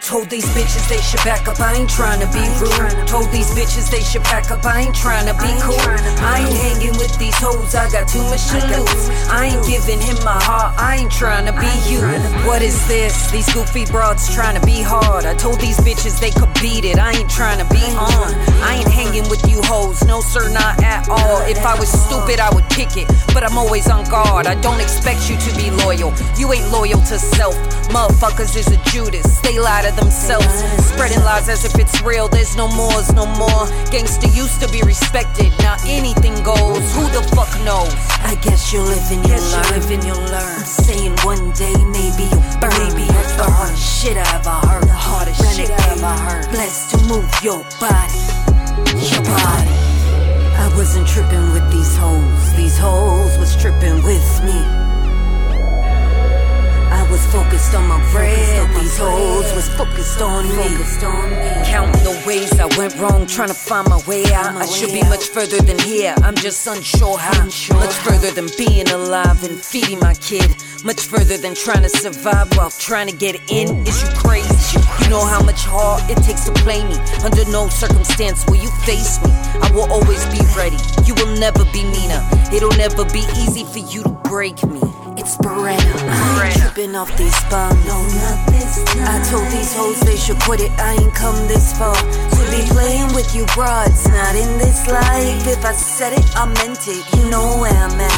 Told these bitches they should back up, I ain't tryna be rude. Told these bitches they should back up, I ain't tryna be cool. I ain't hanging with these hoes, I got too much to lose. I ain't giving him my heart, I ain't tryna be you. What is this? These goofy broads tryna be hard. I told these bitches they could beat it, I ain't tryna be on. I ain't hanging with you hoes, no sir, not at all. If I was stupid, I would kick it, but I'm always on guard. I don't expect you to be loyal, you ain't loyal to self. Motherfuckers is a Judas, they lie to themselves, spreading lies as if it's real. There's no more, it's no more. Gangsta used to be respected, now anything goes. Who the fuck knows? I guess you'll live and you'll learn. I'm saying one day maybe you'll burn. Maybe that's the hardest shit I ever heard. The hardest shit I ever heard. Blessed to move your body, your body. I wasn't tripping with these hoes was tripping with me. I was focused on my bread, these hoes was focused on me. Counting the ways I went wrong, trying to find my way out. I should be much further than here, I'm just unsure how. Much further than being alive and feeding my kid. Much further than trying to survive while trying to get in. Is you crazy? You know how much heart it takes to play me. Under no circumstance will you face me. I will always be ready, you will never be meaner. It'll never be easy for you to break me. It's Beretta. I ain't tripping off these bums, no, not this time. I told these hoes they should quit it, I ain't come this far to be playing with you broads, not in this life. If I said it, I meant it, you know where I'm at.